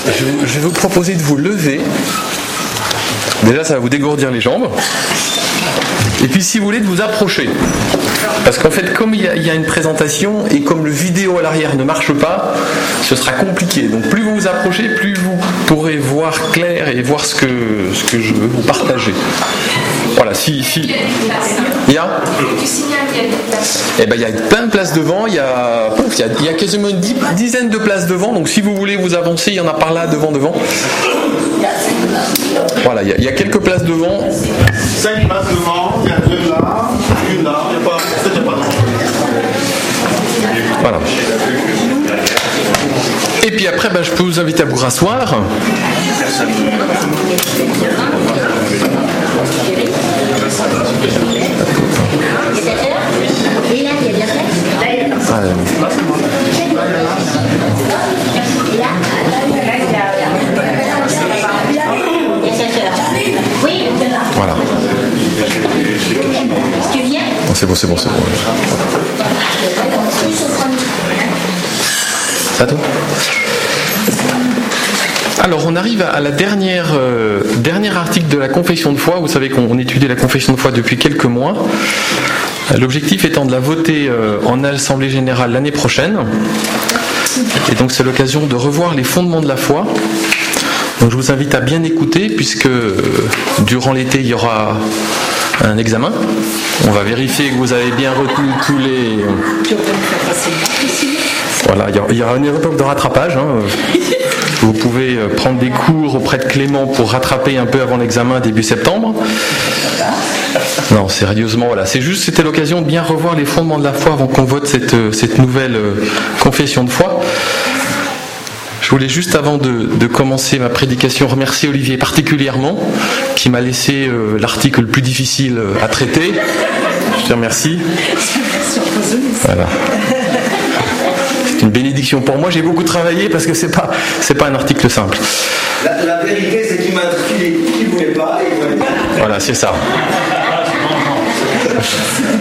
je vais vous proposer de vous lever. Déjà, ça va vous dégourdir les jambes. Et puis, si vous voulez, de vous approcher. Parce qu'en fait, comme il y a une présentation et comme le vidéo à l'arrière ne marche pas, ce sera compliqué. Donc, plus vous vous approchez, plus vous pourrez voir clair et voir ce que je veux vous partager. Voilà, si. Il y a Eh ben, il y a plein de places devant. Il y a quasiment une dizaine de places devant. Donc, si vous voulez vous avancer, il y en a par là, devant. Voilà, il y a quelques places devant. 5 places devant, il y a 2 là, une là, il n'y a pas Voilà. Et puis après, je peux vous inviter à vous rasseoir. Voilà. C'est bon. Ça tout ? Alors on arrive à la dernier article de la confession de foi. Vous savez qu'on étudie la confession de foi depuis quelques mois. L'objectif étant de la voter en assemblée générale l'année prochaine. Et donc c'est l'occasion de revoir les fondements de la foi. Donc je vous invite à bien écouter puisque durant l'été il y aura un examen. On va vérifier que vous avez bien retenu tous les... Voilà, il y aura une épreuve de rattrapage. Vous pouvez prendre des cours auprès de Clément pour rattraper un peu avant l'examen début septembre. Non, sérieusement, voilà. C'était l'occasion de bien revoir les fondements de la foi avant qu'on vote cette nouvelle confession de foi. Je voulais juste avant de commencer ma prédication remercier Olivier particulièrement qui m'a laissé l'article le plus difficile à traiter. Je te remercie. Voilà. C'est une bénédiction pour moi. J'ai beaucoup travaillé parce que c'est pas un article simple. La vérité, c'est qu'il m'a filé tout qu'il ne voulait pas. Voilà, c'est ça. Pourquoi ?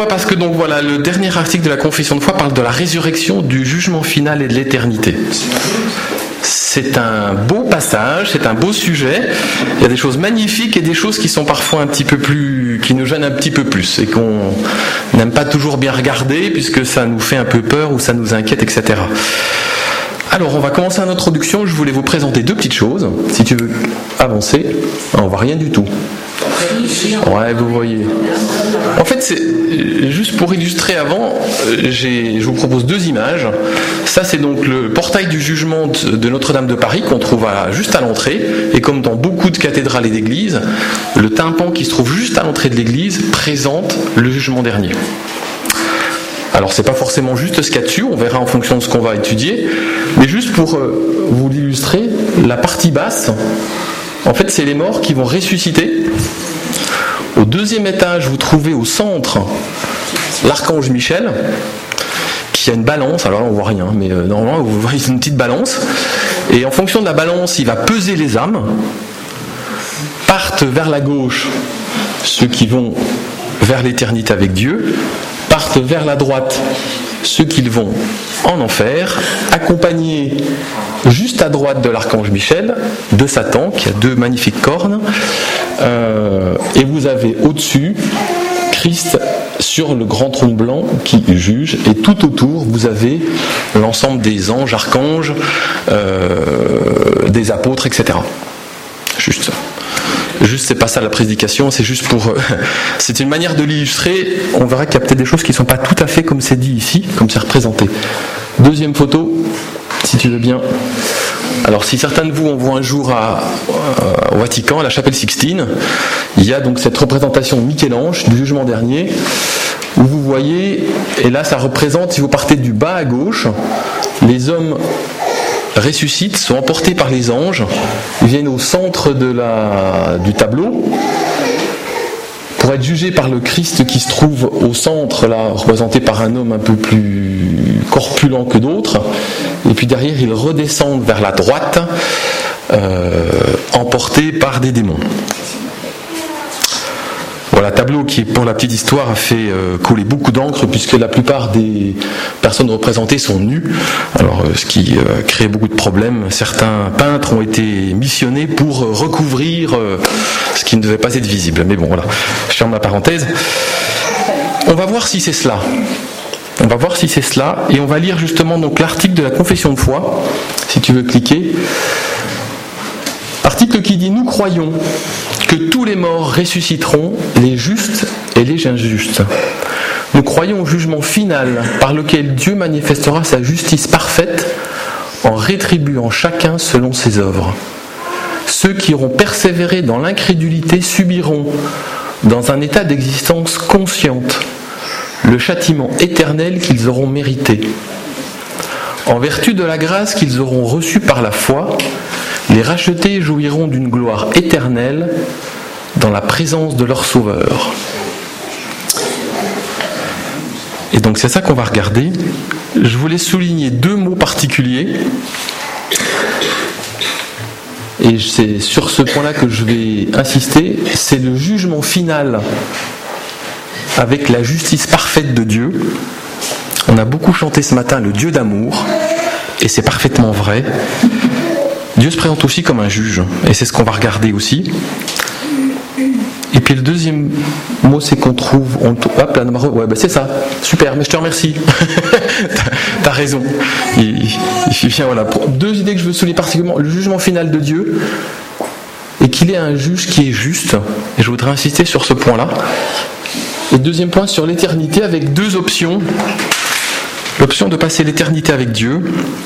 Parce que donc voilà, le dernier article de la confession de foi parle de la résurrection, du jugement final et de l'éternité. C'est un beau passage, c'est un beau sujet. Il y a des choses magnifiques et des choses qui sont parfois un petit peu plus, qui nous gênent un petit peu plus et qu'on n'aime pas toujours bien regarder puisque ça nous fait un peu peur ou ça nous inquiète, etc. Alors, on va commencer une introduction. Je voulais vous présenter 2 petites choses. Si tu veux avancer, on voit rien du tout. Ouais, vous voyez. En fait, c'est juste pour illustrer avant, je vous propose 2 images. Ça, c'est donc le portail du jugement de Notre-Dame de Paris qu'on trouve juste à l'entrée. Et comme dans beaucoup de cathédrales et d'églises, le tympan qui se trouve juste à l'entrée de l'église présente le jugement dernier. Alors c'est pas forcément juste ce qu'il y a dessus, on verra en fonction de ce qu'on va étudier, mais juste pour vous l'illustrer, la partie basse, en fait c'est les morts qui vont ressusciter. Au 2e étage, vous trouvez au centre l'archange Michel, qui a une balance, alors là on voit rien, mais normalement vous voyez une petite balance, et en fonction de la balance, il va peser les âmes, partent vers la gauche ceux qui vont vers l'éternité avec Dieu, partent vers la droite ceux qui vont en enfer, accompagnés juste à droite de l'archange Michel, de Satan, qui a 2 magnifiques cornes, et vous avez au-dessus Christ sur le grand trône blanc qui juge, et tout autour vous avez l'ensemble des anges, archanges, des apôtres, etc. Juste ça. Juste, c'est pas ça la prédication, c'est juste pour... c'est une manière de l'illustrer. On verra qu'il y a peut-être des choses qui ne sont pas tout à fait comme c'est dit ici, comme c'est représenté. 2e photo, si tu veux bien. Alors, si certains de vous on voit un jour au Vatican, à la chapelle Sixtine, il y a donc cette représentation de Michel-Ange, du jugement dernier, où vous voyez, et là ça représente, si vous partez du bas à gauche, les hommes ressuscitent, sont emportés par les anges, ils viennent au centre du tableau pour être jugés par le Christ qui se trouve au centre, là, représenté par un homme un peu plus corpulent que d'autres, et puis derrière ils redescendent vers la droite, emportés par des démons. Voilà, tableau qui, pour la petite histoire, a fait couler beaucoup d'encre puisque la plupart des personnes représentées sont nues. Alors, ce qui crée beaucoup de problèmes. Certains peintres ont été missionnés pour recouvrir ce qui ne devait pas être visible. Mais bon, voilà, je ferme la parenthèse. On va voir si c'est cela. On va voir si c'est cela, et on va lire justement donc l'article de la confession de foi, si tu veux cliquer. Article qui dit « Nous croyons que tous les morts ressusciteront, les justes et les injustes. Nous croyons au jugement final par lequel Dieu manifestera sa justice parfaite en rétribuant chacun selon ses œuvres. Ceux qui auront persévéré dans l'incrédulité subiront, dans un état d'existence consciente, le châtiment éternel qu'ils auront mérité. En vertu de la grâce qu'ils auront reçue par la foi, les rachetés jouiront d'une gloire éternelle dans la présence de leur Sauveur. » Et donc c'est ça qu'on va regarder. Je voulais souligner 2 mots particuliers. Et c'est sur ce point-là que je vais insister. C'est le jugement final avec la justice parfaite de Dieu. On a beaucoup chanté ce matin le Dieu d'amour, et c'est parfaitement vrai. Dieu se présente aussi comme un juge, et c'est ce qu'on va regarder aussi. Et puis le deuxième mot, c'est qu'on trouve... Hop là, ouais, c'est ça, super, mais je te remercie. T'as raison. Voilà. 2 idées que je veux souligner particulièrement. Le jugement final de Dieu, et qu'il est un juge qui est juste, et je voudrais insister sur ce point-là. Et deuxième point, sur l'éternité, avec 2 options. L'option de passer l'éternité avec Dieu,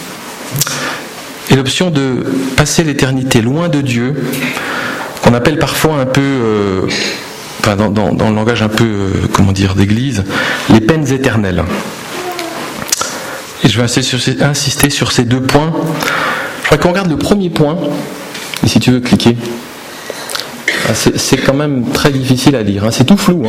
et l'option de passer l'éternité loin de Dieu, qu'on appelle parfois un peu, dans le langage un peu, d'église, les peines éternelles. Et je vais insister sur ces 2 points. Je voudrais qu'on regarde le premier point, et si tu veux cliquer. C'est quand même très difficile à lire, c'est tout flou.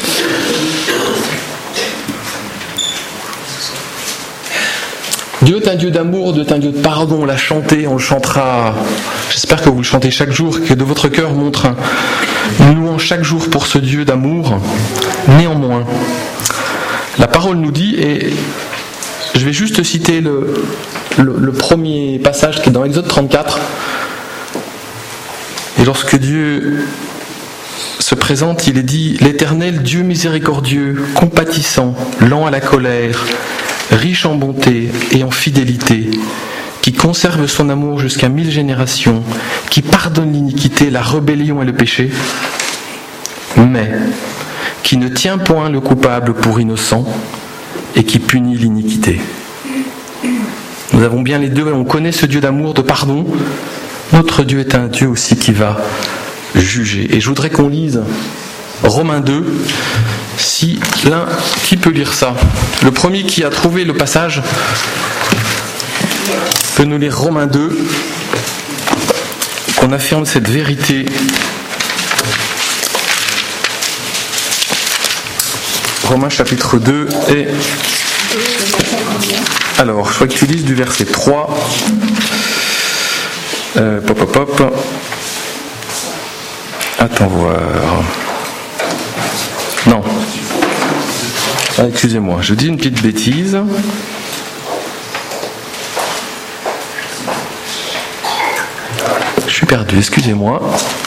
Dieu est un Dieu d'amour, Dieu est un Dieu de pardon, on l'a chanté, on le chantera. J'espère que vous le chantez chaque jour, que de votre cœur montre une louange chaque jour pour ce Dieu d'amour. Néanmoins, la parole nous dit, et je vais juste citer le premier passage qui est dans Exode 34, et lorsque Dieu se présente, il est dit « L'Éternel, Dieu miséricordieux, compatissant, lent à la colère, riche en bonté et en fidélité, qui conserve son amour jusqu'à 1000 générations, qui pardonne l'iniquité, la rébellion et le péché, mais qui ne tient point le coupable pour innocent et qui punit l'iniquité. » Nous avons bien les 2, on connaît ce Dieu d'amour, de pardon. Notre Dieu est un Dieu aussi qui va juger. Et je voudrais qu'on lise Romains 2, si l'un qui peut lire ça. Le premier qui a trouvé le passage peut nous lire Romains 2, qu'on affirme cette vérité. Romains chapitre 2 et... Alors, je crois que tu lises du verset 3. Attends voir. Non. Excusez-moi, je dis une petite bêtise. Je suis perdu, excusez-moi.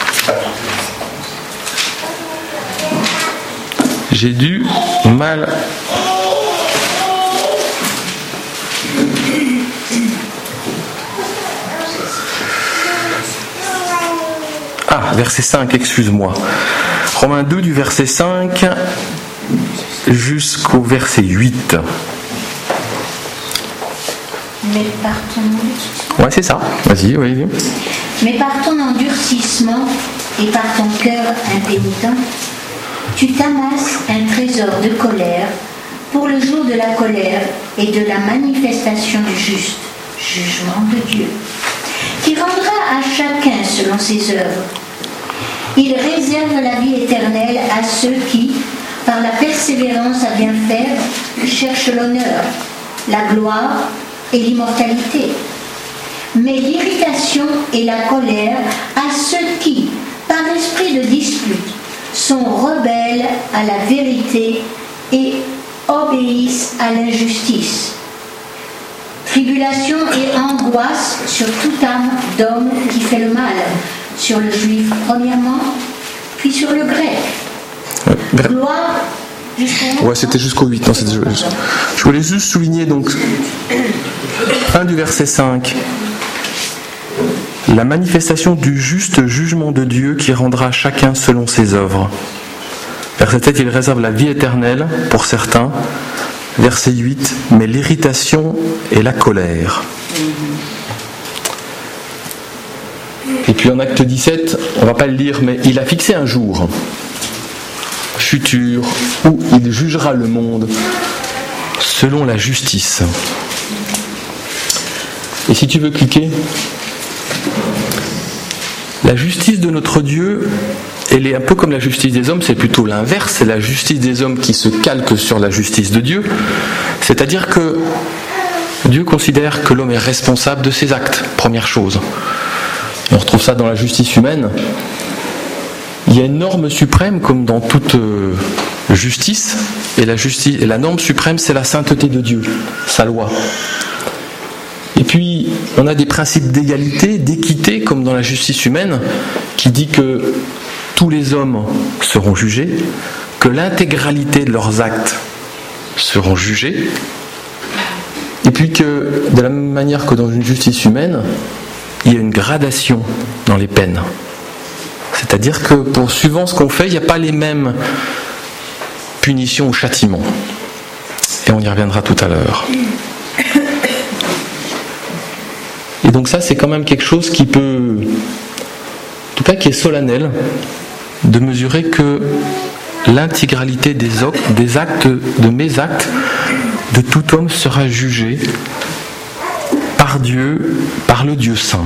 J'ai du mal. Ah, verset 5, excuse-moi. Romains 2 du verset 5 jusqu'au verset 8. Mais par ton endurcissement. Ouais, c'est ça. Vas-y, oui. Mais par ton endurcissement et par ton cœur impénitent, tu t'amasses un trésor de colère pour le jour de la colère et de la manifestation du juste jugement de Dieu, qui rendra à chacun selon ses œuvres. Il réserve la vie éternelle à ceux qui, par la persévérance à bien faire, cherchent l'honneur, la gloire et l'immortalité. Mais l'irritation et la colère à ceux qui, par esprit de dispute, sont rebelles à la vérité et obéissent à l'injustice. Tribulation et angoisse sur toute âme d'homme qui fait le mal, sur le juif premièrement, puis sur le grec. Gloire jusqu'au... Ouais, c'était jusqu'au 8. Non, c'était... Je voulais juste souligner donc fin du verset 5. La manifestation du juste jugement de Dieu qui rendra chacun selon ses œuvres. Verset 7, il réserve la vie éternelle pour certains. Verset 8, mais l'irritation et la colère. Et puis en acte 17, on ne va pas le lire, mais il a fixé un jour futur où il jugera le monde selon la justice. Et si tu veux cliquer, la justice de notre Dieu, elle est un peu comme la justice des hommes, c'est plutôt l'inverse, c'est la justice des hommes qui se calque sur la justice de Dieu. C'est-à-dire que Dieu considère que l'homme est responsable de ses actes, première chose. Et on retrouve ça dans la justice humaine. Il y a une norme suprême, comme dans toute justice, et la norme suprême, c'est la sainteté de Dieu, sa loi. Et puis, on a des principes d'égalité, d'équité, comme dans la justice humaine, qui dit que tous les hommes seront jugés, que l'intégralité de leurs actes seront jugés, et puis que, de la même manière que dans une justice humaine, il y a une gradation dans les peines. C'est-à-dire que, suivant ce qu'on fait, il n'y a pas les mêmes punitions ou châtiments. Et on y reviendra tout à l'heure. Et donc ça, c'est quand même quelque chose qui peut, en tout cas qui est solennel, de mesurer que l'intégralité des actes, de mes actes, de tout homme sera jugée par Dieu, par le Dieu saint.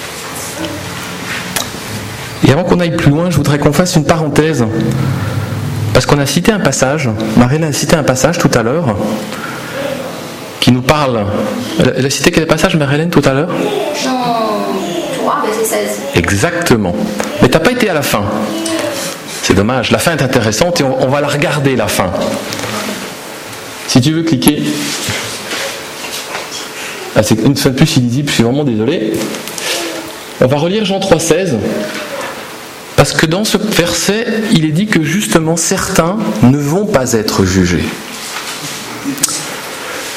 Et avant qu'on aille plus loin, je voudrais qu'on fasse une parenthèse, parce qu'on a cité un passage, Marie-Hélène a cité un passage tout à l'heure, qui nous parle. Elle a cité quel passage, Marie-Hélène, tout à l'heure ? Jean 3, verset 16. Exactement. Mais t'as pas été à la fin. C'est dommage. La fin est intéressante et on va la regarder, la fin. Si tu veux cliquer. Ah, c'est une fois de plus illisible, je suis vraiment désolé. On va relire Jean 3, 16. Parce que dans ce verset, il est dit que justement certains ne vont pas être jugés. Pourquoi ?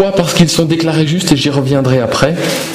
Parce qu'ils sont déclarés justes, et j'y reviendrai après.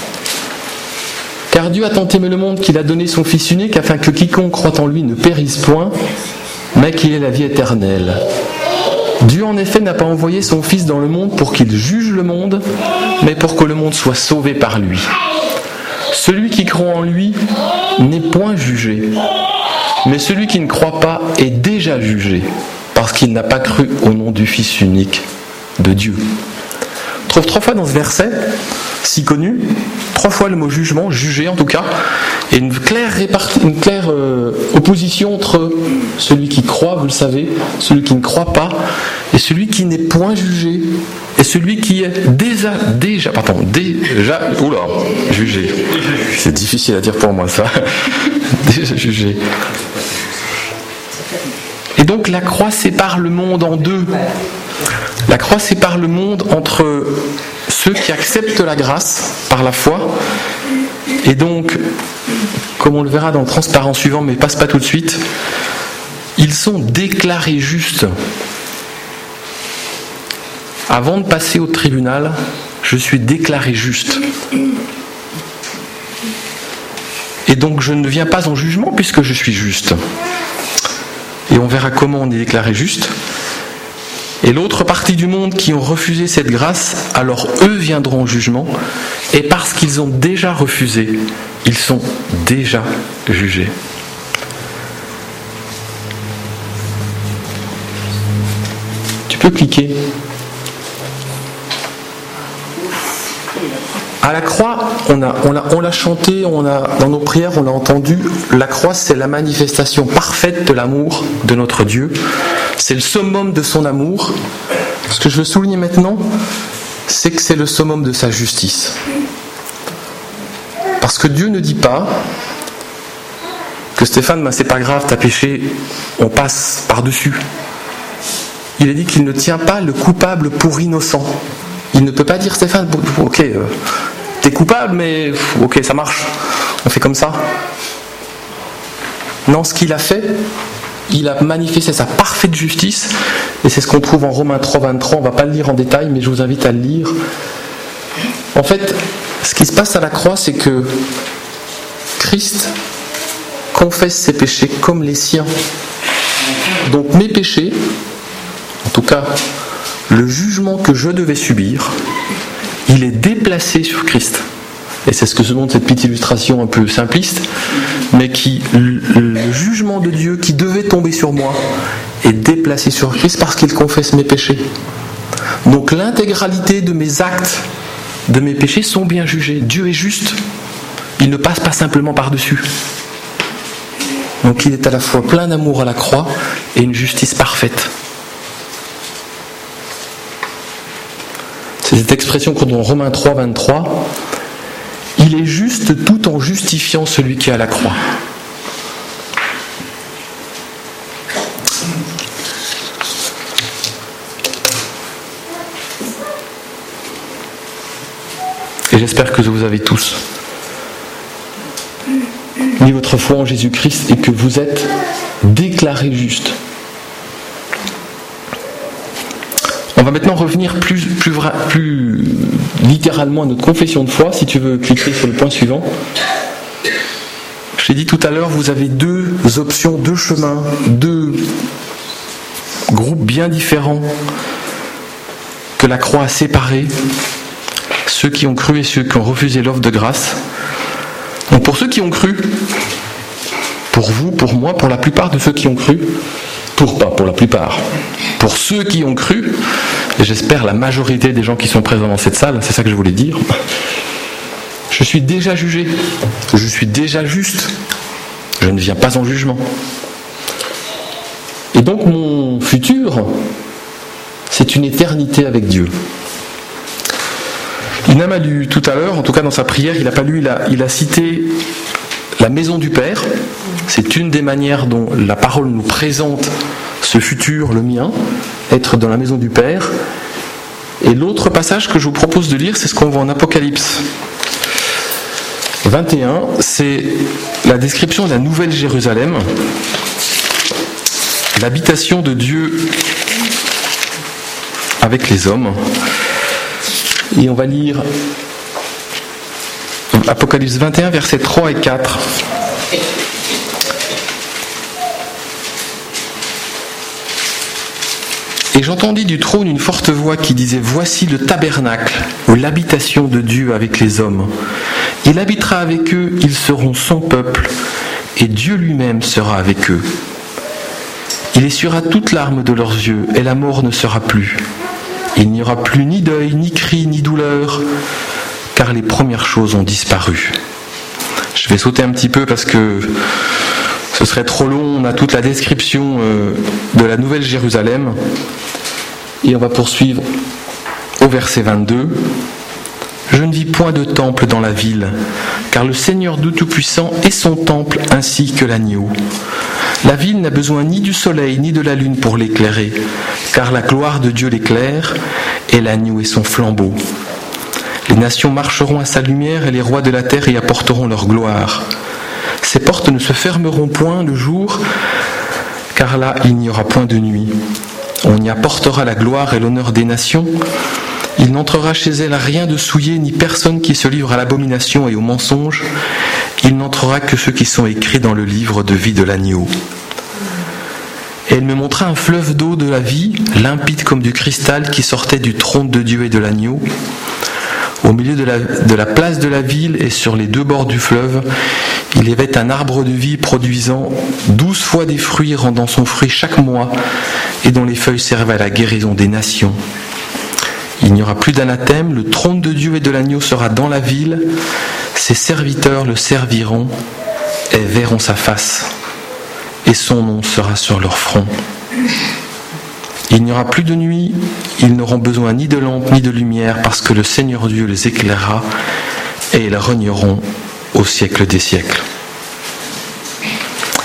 Car Dieu a tant aimé le monde qu'il a donné son Fils unique, afin que quiconque croit en lui ne périsse point, mais qu'il ait la vie éternelle. Dieu en effet n'a pas envoyé son Fils dans le monde pour qu'il juge le monde, mais pour que le monde soit sauvé par lui. Celui qui croit en lui n'est point jugé, mais celui qui ne croit pas est déjà jugé, parce qu'il n'a pas cru au nom du Fils unique de Dieu. On trouve 3 fois dans ce verset, si connu, 3 fois le mot jugement, jugé en tout cas, et une claire opposition entre celui qui croit, vous le savez, celui qui ne croit pas, et celui qui n'est point jugé, et celui qui est déjà jugé. C'est difficile à dire pour moi ça. Déjà jugé. Et donc la croix sépare le monde en deux. La croix sépare le monde entre ceux qui acceptent la grâce par la foi, et donc, comme on le verra dans le transparent suivant, mais passe pas tout de suite, ils sont déclarés justes. Avant de passer au tribunal, je suis déclaré juste. Et donc je ne viens pas en jugement puisque je suis juste. Et on verra comment on est déclaré juste. Et l'autre partie du monde qui ont refusé cette grâce, alors eux viendront en jugement, et parce qu'ils ont déjà refusé, ils sont déjà jugés. Tu peux cliquer. À la croix, on l'a chanté, dans nos prières, on l'a entendu, la croix c'est la manifestation parfaite de l'amour de notre Dieu. C'est le summum de son amour. Ce que je veux souligner maintenant, c'est que c'est le summum de sa justice. Parce que Dieu ne dit pas que Stéphane, c'est pas grave, t'as péché, on passe par-dessus. Il a dit qu'il ne tient pas le coupable pour innocent. Il ne peut pas dire, Stéphane, ok, t'es coupable, mais ok, ça marche, on fait comme ça. Non, ce qu'il a fait, il a manifesté sa parfaite justice, et c'est ce qu'on trouve en Romains 3, 23, on ne va pas le lire en détail, mais je vous invite à le lire. En fait, ce qui se passe à la croix, c'est que Christ confesse ses péchés comme les siens. Donc mes péchés, en tout cas le jugement que je devais subir, il est déplacé sur Christ. Et c'est ce que se montre cette petite illustration un peu simpliste, mais le jugement de Dieu qui devait tomber sur moi est déplacé sur Christ parce qu'il confesse mes péchés. Donc l'intégralité de mes actes, de mes péchés sont bien jugés. Dieu est juste. Il ne passe pas simplement par-dessus. Donc il est à la fois plein d'amour à la croix et une justice parfaite. C'est cette expression qu'on trouve en Romains 3, 23. Il est juste tout en justifiant celui qui est à la croix. Et j'espère que vous avez tous mis votre foi en Jésus-Christ et que vous êtes déclarés justes. On va maintenant revenir plus littéralement à notre confession de foi. Si tu veux cliquer sur le point suivant. Je t'ai dit tout à l'heure, vous avez deux options, deux chemins, deux groupes bien différents que la croix a séparés. Ceux qui ont cru et ceux qui ont refusé l'offre de grâce. Donc pour ceux qui ont cru, pour vous, pour moi, pour la plupart de ceux qui ont cru, pour ceux qui ont cru, et j'espère la majorité des gens qui sont présents dans cette salle, c'est ça que je voulais dire, je suis déjà jugé, je suis déjà juste, je ne viens pas en jugement. Et donc mon futur, c'est une éternité avec Dieu. Il n'a pas lu tout à l'heure, en tout cas dans sa prière, il a cité la maison du Père. C'est une des manières dont la parole nous présente ce futur, le mien, être dans la maison du Père. Et l'autre passage que je vous propose de lire, c'est ce qu'on voit en Apocalypse 21, c'est la description de la Nouvelle Jérusalem, l'habitation de Dieu avec les hommes. Et on va lire Apocalypse 21, versets 3 et 4. Et j'entendis du trône une forte voix qui disait « Voici le tabernacle, ou l'habitation de Dieu avec les hommes. Il habitera avec eux, ils seront son peuple, et Dieu lui-même sera avec eux. Il essuiera toute larme de leurs yeux, et la mort ne sera plus. Il n'y aura plus ni deuil, ni cri, ni douleur, car les premières choses ont disparu. » Je vais sauter un petit peu parce que ce serait trop long. On a toute la description de la Nouvelle Jérusalem. Et on va poursuivre au verset 22. « Je ne vis point de temple dans la ville, car le Seigneur de Tout-Puissant est son temple ainsi que l'agneau. La ville n'a besoin ni du soleil ni de la lune pour l'éclairer, car la gloire de Dieu l'éclaire, et l'agneau est son flambeau. Les nations marcheront à sa lumière, et les rois de la terre y apporteront leur gloire. Ses portes ne se fermeront point le jour, car là il n'y aura point de nuit. On y apportera la gloire et l'honneur des nations. Il n'entrera chez elle rien de souillé, ni personne qui se livre à l'abomination et au mensonge. Il n'entrera que ceux qui sont écrits dans le livre de vie de l'agneau. Et elle me montra un fleuve d'eau de la vie, limpide comme du cristal, qui sortait du trône de Dieu et de l'agneau. Au milieu de la place de la ville et sur les deux bords du fleuve, il y avait un arbre de vie produisant 12 fois des fruits, rendant son fruit chaque mois, et dont les feuilles servaient à la guérison des nations. Il n'y aura plus d'anathème, le trône de Dieu et de l'agneau sera dans la ville, ses serviteurs le serviront et verront sa face, et son nom sera sur leur front. Il n'y aura plus de nuit, ils n'auront besoin ni de lampe ni de lumière, parce que le Seigneur Dieu les éclairera, et ils régneront au siècle des siècles.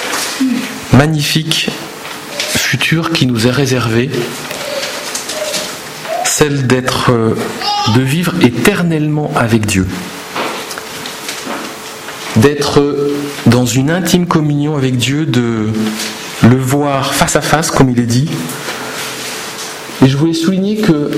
magnifique future qui nous est réservée, celle de vivre éternellement avec Dieu, d'être dans une intime communion avec Dieu, de le voir face à face, comme il est dit. Et je voulais souligner que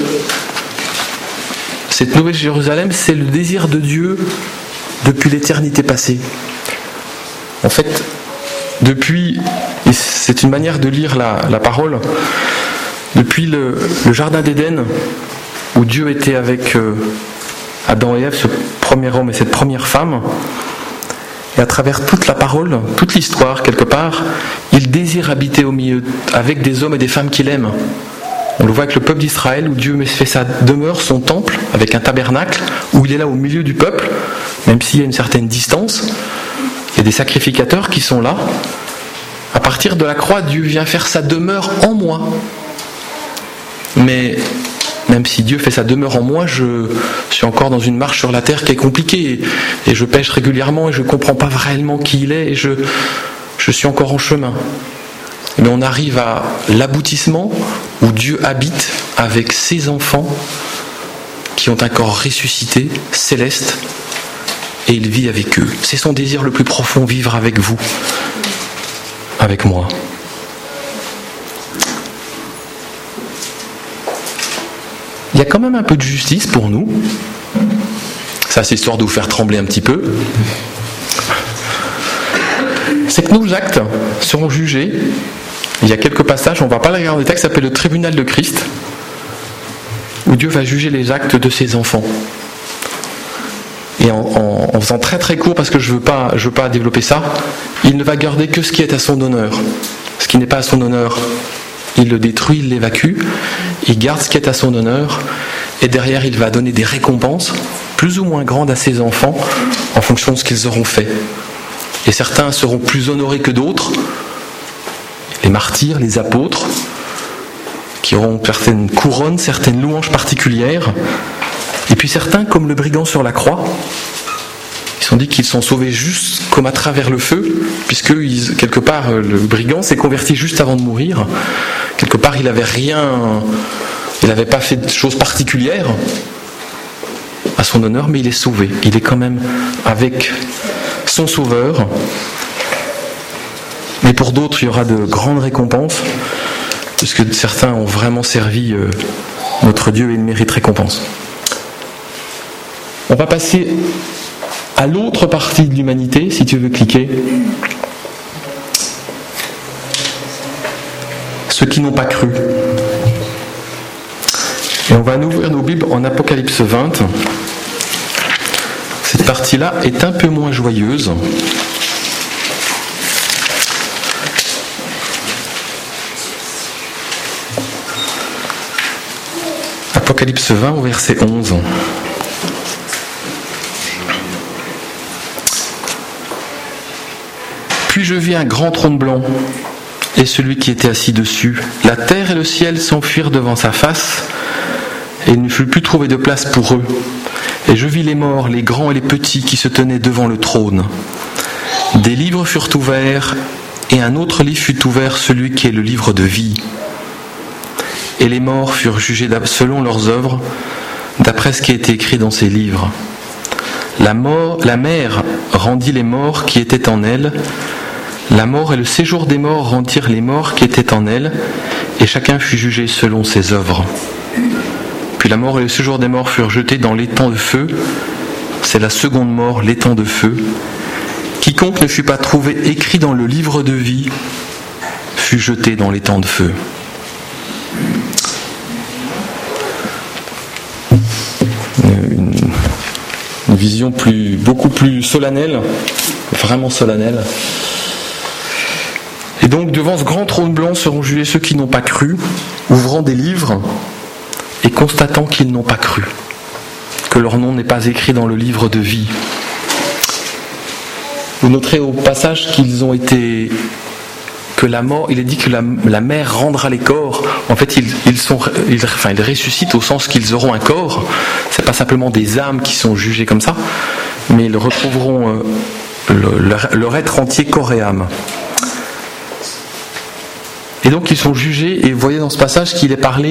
cette nouvelle Jérusalem, c'est le désir de Dieu depuis l'éternité passée. En fait, depuis, et c'est une manière de lire la parole, depuis le jardin d'Éden, où Dieu était avec Adam et Ève, ce premier homme et cette première femme, et à travers toute la parole, toute l'histoire, quelque part, il désire habiter au milieu, avec des hommes et des femmes qu'il aime. On le voit avec le peuple d'Israël, où Dieu fait sa demeure, son temple, avec un tabernacle, où il est là au milieu du peuple, même s'il y a une certaine distance. Il y a des sacrificateurs qui sont là. À partir de la croix, Dieu vient faire sa demeure en moi. Mais même si Dieu fait sa demeure en moi, je suis encore dans une marche sur la terre qui est compliquée. Et je pêche régulièrement et je ne comprends pas réellement qui il est. Et je suis encore en chemin. Mais on arrive à l'aboutissement où Dieu habite avec ses enfants qui ont un corps ressuscité, céleste, et il vit avec eux. C'est son désir le plus profond, vivre avec vous, avec moi. Il y a quand même un peu de justice pour nous. Ça, c'est histoire de vous faire trembler un petit peu. C'est que nos actes seront jugés. Il y a quelques passages, on ne va pas les regarder, le texte s'appelle le tribunal de Christ, où Dieu va juger les actes de ses enfants. Et en faisant très très court, parce que je veux pas développer ça, il ne va garder que ce qui est à son honneur. Ce qui n'est pas à son honneur, il le détruit, il l'évacue, il garde ce qui est à son honneur, et derrière il va donner des récompenses, plus ou moins grandes à ses enfants, en fonction de ce qu'ils auront fait. Et certains seront plus honorés que d'autres, les martyrs, les apôtres, qui auront certaines couronnes, certaines louanges particulières. Et puis certains, comme le brigand sur la croix, ils se sont dit qu'ils sont sauvés juste comme à travers le feu, puisque quelque part le brigand s'est converti juste avant de mourir. Quelque part il n'avait pas fait de choses particulières à son honneur, mais il est sauvé. Il est quand même avec son sauveur. Mais pour d'autres, il y aura de grandes récompenses, puisque certains ont vraiment servi notre Dieu et ils méritent récompense. On va passer à l'autre partie de l'humanité, si tu veux cliquer. Ceux qui n'ont pas cru. Et on va ouvrir nos Bibles en Apocalypse 20. Cette partie-là est un peu moins joyeuse. Apocalypse 20 au verset 11. Puis je vis un grand trône blanc et celui qui était assis dessus. La terre et le ciel s'enfuirent devant sa face et il ne fut plus trouvé de place pour eux. Et je vis les morts, les grands et les petits qui se tenaient devant le trône. Des livres furent ouverts et un autre livre fut ouvert, celui qui est le livre de vie. Et les morts furent jugés selon leurs œuvres, d'après ce qui a été écrit dans ces livres. La mer rendit les morts qui étaient en elle. La mort et le séjour des morts rendirent les morts qui étaient en elle, et chacun fut jugé selon ses œuvres. Puis la mort et le séjour des morts furent jetés dans l'étang de feu. C'est la seconde mort, l'étang de feu. Quiconque ne fut pas trouvé écrit dans le livre de vie fut jeté dans l'étang de feu. Une vision beaucoup plus solennelle, vraiment solennelle. Et donc devant ce grand trône blanc seront jugés ceux qui n'ont pas cru, ouvrant des livres et constatant qu'ils n'ont pas cru, que leur nom n'est pas écrit dans le livre de vie. Vous noterez au passage que la mort, il est dit que la mer rendra les corps. En fait, ils ressuscitent au sens qu'ils auront un corps. C'est pas simplement des âmes qui sont jugées comme ça, mais ils retrouveront leur être entier, corps et âme. Et donc ils sont jugés, et vous voyez dans ce passage qu'il est parlé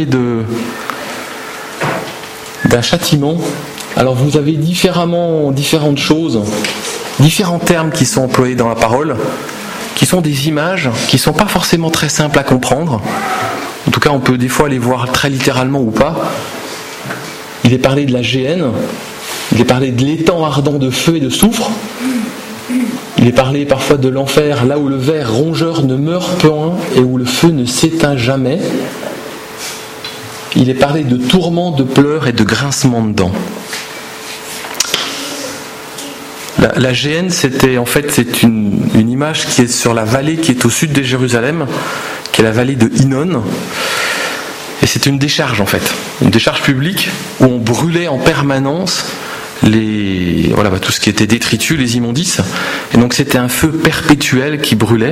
d'un châtiment. Alors vous avez différentes choses, différents termes qui sont employés dans la parole, qui sont des images, qui ne sont pas forcément très simples à comprendre. En tout cas, on peut des fois les voir très littéralement ou pas. Il est parlé de la géhenne, il est parlé de l'étang ardent de feu et de soufre. Il est parlé parfois de l'enfer, là où le ver rongeur ne meurt point et où le feu ne s'éteint jamais. Il est parlé de tourments, de pleurs et de grincements de dents. La géhenne, c'est une image qui est sur la vallée qui est au sud de Jérusalem, qui est la vallée de Hinnom. Et c'est une décharge en fait, une décharge publique où on brûlait en permanence tout ce qui était détritus, les immondices. Et donc c'était un feu perpétuel qui brûlait.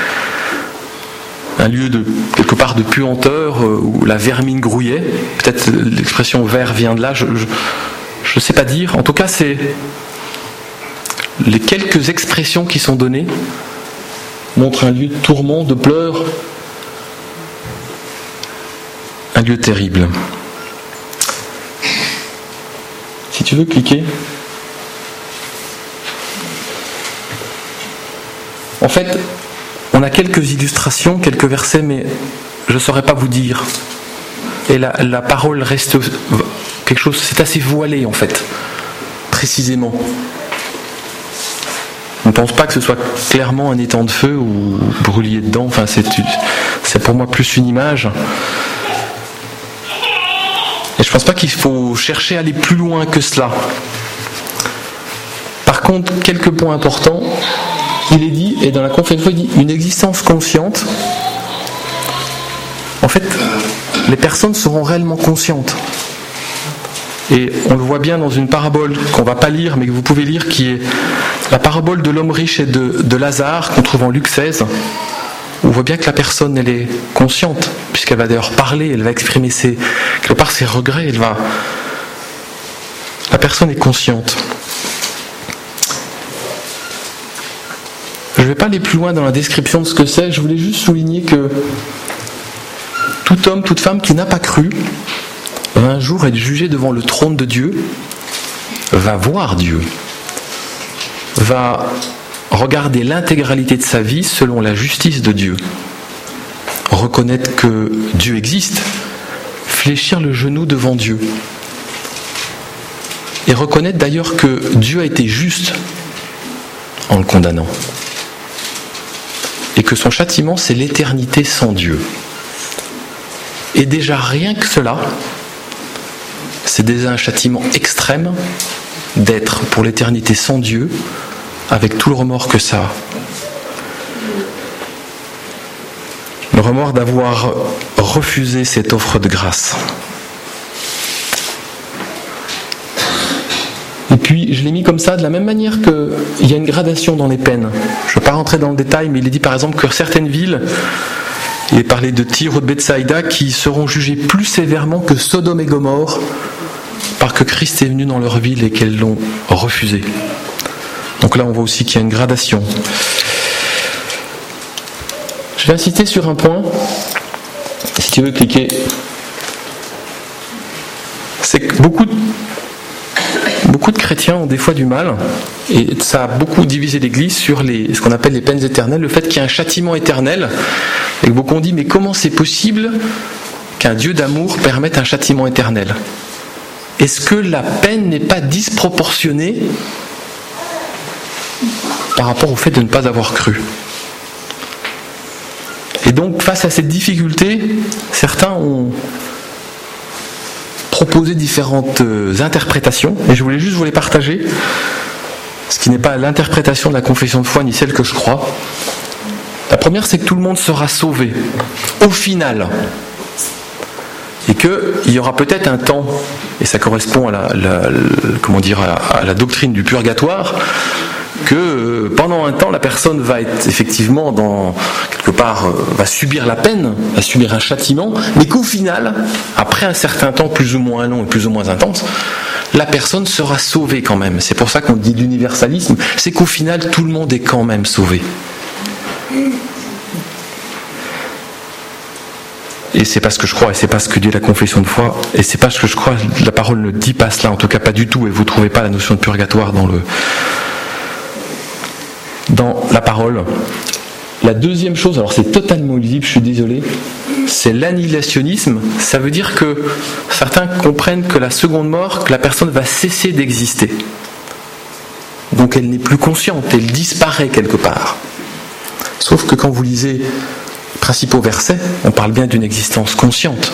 Un lieu quelque part de puanteur où la vermine grouillait. Peut-être l'expression ver vient de là, je ne sais pas dire. En tout cas, c'est les quelques expressions qui sont données montrent un lieu de tourment, de pleurs, un lieu terrible. Si tu veux cliquer. En fait, on a quelques illustrations, quelques versets, mais je ne saurais pas vous dire. Et la parole reste quelque chose, c'est assez voilé en fait, précisément. Je ne pense pas que ce soit clairement un étang de feu ou brûliez dedans. Enfin, c'est pour moi plus une image. Et je ne pense pas qu'il faut chercher à aller plus loin que cela. Par contre, quelques points importants. Il est dit, et dans la confession de foi, il dit une existence consciente. En fait, les personnes seront réellement conscientes. Et on le voit bien dans une parabole qu'on ne va pas lire, mais que vous pouvez lire, qui est la parabole de l'homme riche et de Lazare, qu'on trouve en Luc 16. On voit bien que la personne, elle est consciente, puisqu'elle va d'ailleurs parler, elle va exprimer quelque part ses regrets, la personne est consciente. Je ne vais pas aller plus loin dans la description de ce que c'est, je voulais juste souligner que tout homme, toute femme qui n'a pas cru va un jour être jugé devant le trône de Dieu, va voir Dieu, va regarder l'intégralité de sa vie selon la justice de Dieu, reconnaître que Dieu existe, fléchir le genou devant Dieu, et reconnaître d'ailleurs que Dieu a été juste en le condamnant, et que son châtiment c'est l'éternité sans Dieu. Et déjà rien que cela, c'est déjà un châtiment extrême d'être pour l'éternité sans Dieu, avec tout le remords que ça a. Le remords d'avoir refusé cette offre de grâce. Et puis je l'ai mis comme ça, de la même manière qu'il y a une gradation dans les peines. Je ne vais pas rentrer dans le détail, mais il est dit par exemple que certaines villes, il est parlé de Tyr ou de Bethsaïda, qui seront jugées plus sévèrement que Sodome et Gomorrhe, parce que Christ est venu dans leur ville et qu'elles l'ont refusé. Donc là on voit aussi qu'il y a une gradation. Je vais insister sur un point, si tu veux cliquer. C'est que beaucoup de chrétiens ont des fois du mal, et ça a beaucoup divisé l'Église sur ce qu'on appelle les peines éternelles, le fait qu'il y a un châtiment éternel, et que beaucoup ont dit mais comment c'est possible qu'un Dieu d'amour permette un châtiment éternel ? Est-ce que la peine n'est pas disproportionnée par rapport au fait de ne pas avoir cru ? Et donc face à cette difficulté, certains ont proposé différentes interprétations, et je voulais juste vous les partager, ce qui n'est pas l'interprétation de la confession de foi ni celle que je crois. La première, c'est que tout le monde sera sauvé au final, et qu'il y aura peut-être un temps, et ça correspond à la doctrine du purgatoire, que pendant un temps la personne va être effectivement va subir la peine, va subir un châtiment, mais qu'au final, après un certain temps plus ou moins long et plus ou moins intense, la personne sera sauvée quand même. C'est pour ça qu'on dit l'universalisme, c'est qu'au final tout le monde est quand même sauvé. et c'est pas ce que je crois, et c'est pas ce que dit la confession de foi, et c'est pas ce que je crois, la parole ne dit pas cela, en tout cas pas du tout, et vous ne trouvez pas la notion de purgatoire dans la parole. La deuxième chose, alors c'est totalement illisible, je suis désolé, c'est l'annihilationnisme. Ça veut dire que certains comprennent que la seconde mort, que la personne va cesser d'exister. Donc elle n'est plus consciente, elle disparaît quelque part. Sauf que quand vous lisez les principaux versets, on parle bien d'une existence consciente.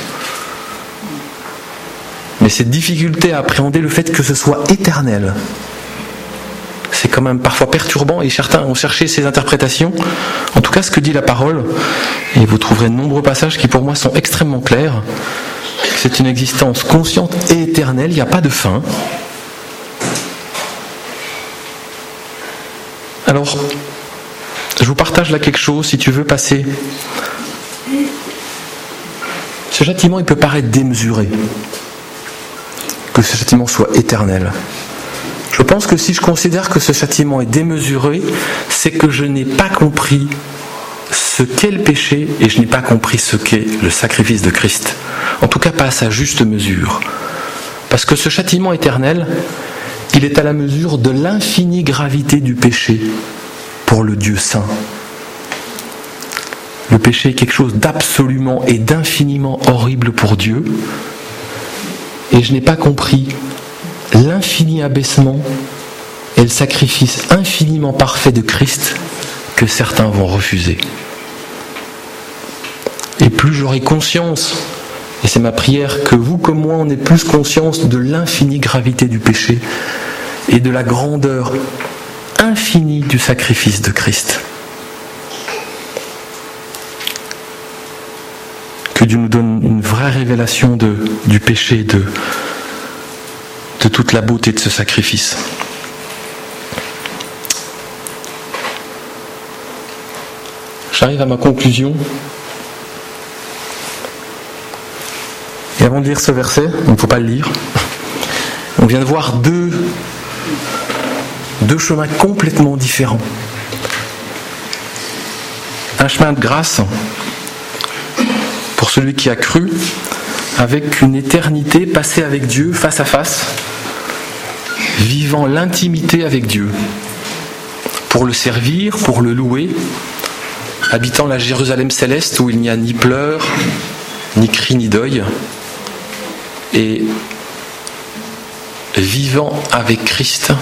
Mais cette difficulté à appréhender le fait que ce soit éternel, c'est quand même parfois perturbant, et certains ont cherché ces interprétations. En tout cas, ce que dit la parole, et vous trouverez de nombreux passages qui pour moi sont extrêmement clairs. C'est une existence consciente et éternelle, il n'y a pas de fin. Alors, je vous partage là quelque chose, si tu veux passer. Ce châtiment, il peut paraître démesuré, que ce châtiment soit éternel. Je pense que si je considère que ce châtiment est démesuré, c'est que je n'ai pas compris ce qu'est le péché et je n'ai pas compris ce qu'est le sacrifice de Christ. En tout cas, pas à sa juste mesure. Parce que ce châtiment éternel, il est à la mesure de l'infinie gravité du péché pour le Dieu saint. Le péché est quelque chose d'absolument et d'infiniment horrible pour Dieu. Et je n'ai pas compris l'infini abaissement et le sacrifice infiniment parfait de Christ que certains vont refuser. Et plus j'aurai conscience, et c'est ma prière, que vous comme moi on ait plus conscience de l'infinie gravité du péché et de la grandeur infinie du sacrifice de Christ. Que Dieu nous donne une vraie révélation du péché, de toute la beauté de ce sacrifice. J'arrive à ma conclusion. Et avant de lire ce verset, il ne faut pas le lire, on vient de voir deux chemins complètement différents. Un chemin de grâce pour celui qui a cru, avec une éternité passée avec Dieu face à face, vivant l'intimité avec Dieu, pour le servir, pour le louer, habitant la Jérusalem céleste où il n'y a ni pleurs, ni cris, ni deuil, et vivant avec Christ.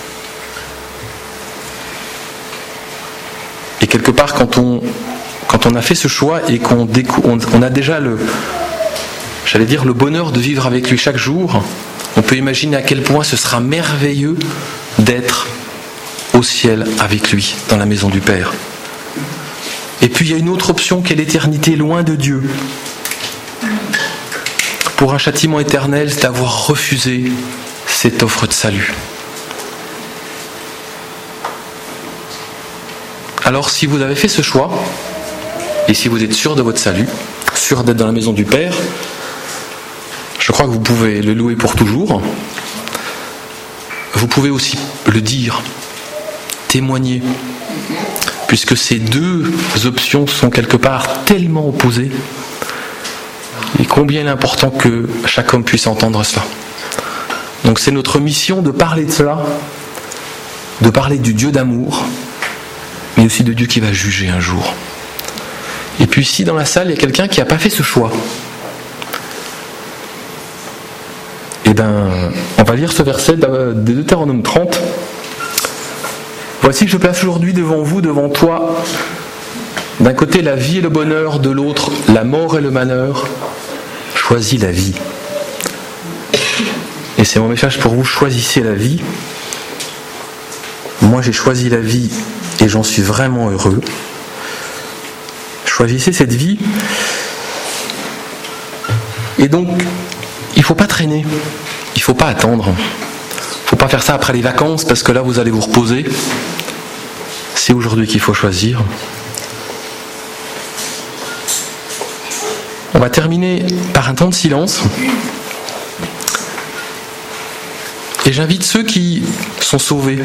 Et quelque part, quand on a fait ce choix et qu'on a déjà le bonheur de vivre avec lui chaque jour, on peut imaginer à quel point ce sera merveilleux d'être au ciel avec lui, dans la maison du Père. Et puis il y a une autre option qui est l'éternité loin de Dieu. Pour un châtiment éternel, c'est d'avoir refusé cette offre de salut. Alors si vous avez fait ce choix, et si vous êtes sûr de votre salut, sûr d'être dans la maison du Père, je crois que vous pouvez le louer pour toujours. Vous pouvez aussi le dire, témoigner, puisque ces deux options sont quelque part tellement opposées. Et combien il est important que chaque homme puisse entendre cela. Donc c'est notre mission de parler de cela, de parler du Dieu d'amour, mais aussi de Dieu qui va juger un jour. Et puis ici dans la salle, il y a quelqu'un qui n'a pas fait ce choix. Eh bien, on va lire ce verset de Deutéronome 30. Voici que je place aujourd'hui devant vous, devant toi, d'un côté la vie et le bonheur, de l'autre la mort et le malheur. Choisis la vie. Et c'est mon message pour vous, choisissez la vie. Moi j'ai choisi la vie et j'en suis vraiment heureux. Choisissez cette vie. Et donc, il ne faut pas traîner, il ne faut pas attendre. Il ne faut pas faire ça après les vacances parce que là vous allez vous reposer. C'est aujourd'hui qu'il faut choisir. On va terminer par un temps de silence. Et j'invite ceux qui sont sauvés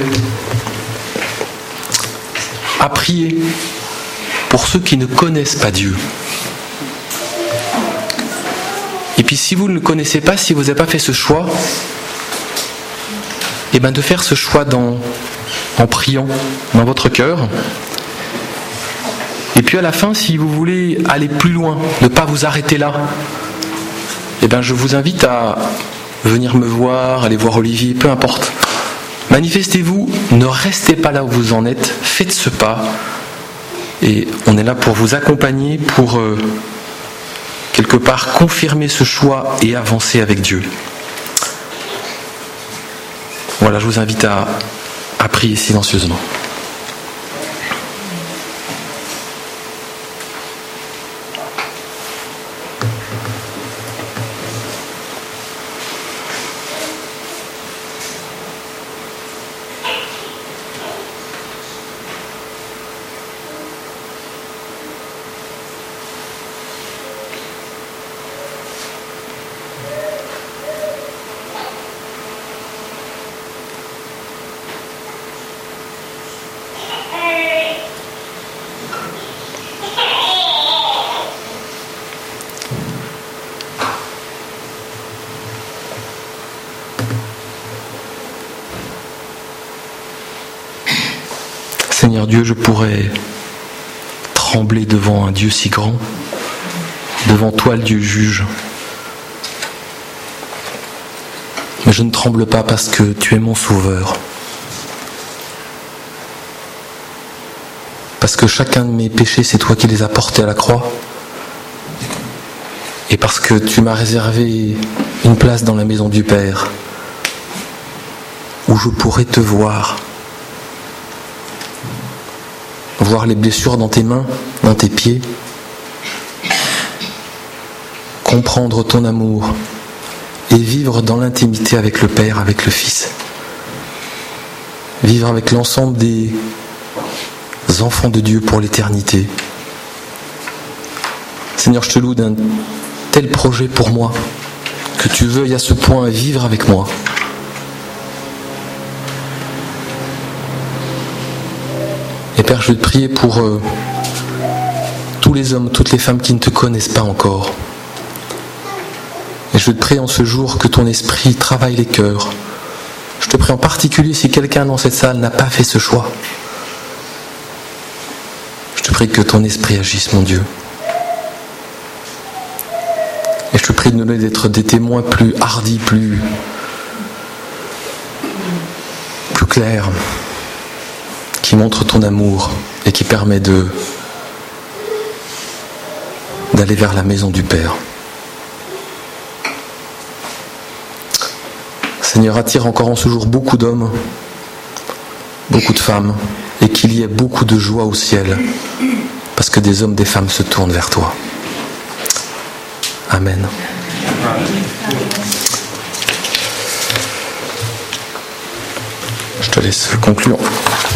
à prier pour ceux qui ne connaissent pas Dieu. Et puis si vous ne le connaissez pas, si vous n'avez pas fait ce choix, et bien de faire ce choix en priant dans votre cœur. Et puis à la fin, si vous voulez aller plus loin, ne pas vous arrêter là, et bien je vous invite à venir me voir, aller voir Olivier, peu importe. Manifestez-vous, ne restez pas là où vous en êtes, faites ce pas. Et on est là pour vous accompagner, pour quelque part confirmer ce choix et avancer avec Dieu. Voilà, je vous invite à prier silencieusement. Seigneur Dieu, je pourrais trembler devant un Dieu si grand, devant toi le Dieu juge. Mais je ne tremble pas parce que tu es mon sauveur. Parce que chacun de mes péchés, c'est toi qui les as portés à la croix. Et parce que tu m'as réservé une place dans la maison du Père, où je pourrais te voir les blessures dans tes mains, dans tes pieds, comprendre ton amour et vivre dans l'intimité avec le Père, avec le Fils. Vivre avec l'ensemble des enfants de Dieu pour l'éternité. Seigneur, je te loue d'un tel projet pour moi, que tu veuilles à ce point vivre avec moi. Et Père, je vais te prier pour tous les hommes, toutes les femmes qui ne te connaissent pas encore. Et je vais te prier en ce jour que ton esprit travaille les cœurs. Je te prie en particulier si quelqu'un dans cette salle n'a pas fait ce choix. Je te prie que ton esprit agisse, mon Dieu. Et je te prie de nous donner d'être des témoins plus hardis, plus clairs, qui montre ton amour et qui permet d'aller vers la maison du Père. Seigneur, attire encore en ce jour beaucoup d'hommes, beaucoup de femmes, et qu'il y ait beaucoup de joie au ciel, parce que des hommes, des femmes se tournent vers toi. Amen. Je te laisse conclure.